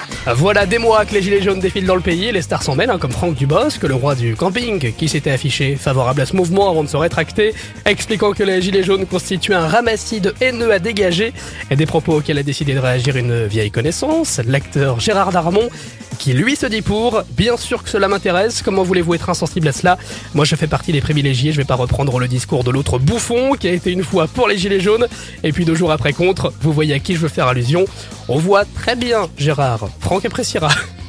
Voilà des mois que les gilets jaunes défilent dans le pays et les stars s'en mêlent, comme Franck Dubosc, le roi du camping, qui s'était affiché favorable à ce mouvement avant de se rétracter, expliquant que les gilets jaunes constituaient un ramassis de haineux à dégager, et des propos auxquels a décidé de réagir une vieille connaissance, l'acteur Gérard Darmon, qui lui se dit pour. Bien sûr que cela m'intéresse, comment voulez-vous être insensible à cela? Moi je fais partie des privilégiés, je vais pas reprendre le discours de l'autre bouffon qui a été une fois pour les gilets jaunes et puis 2 jours après contre. Vous voyez à qui je veux faire allusion. On voit très bien Gérard, Franck appréciera.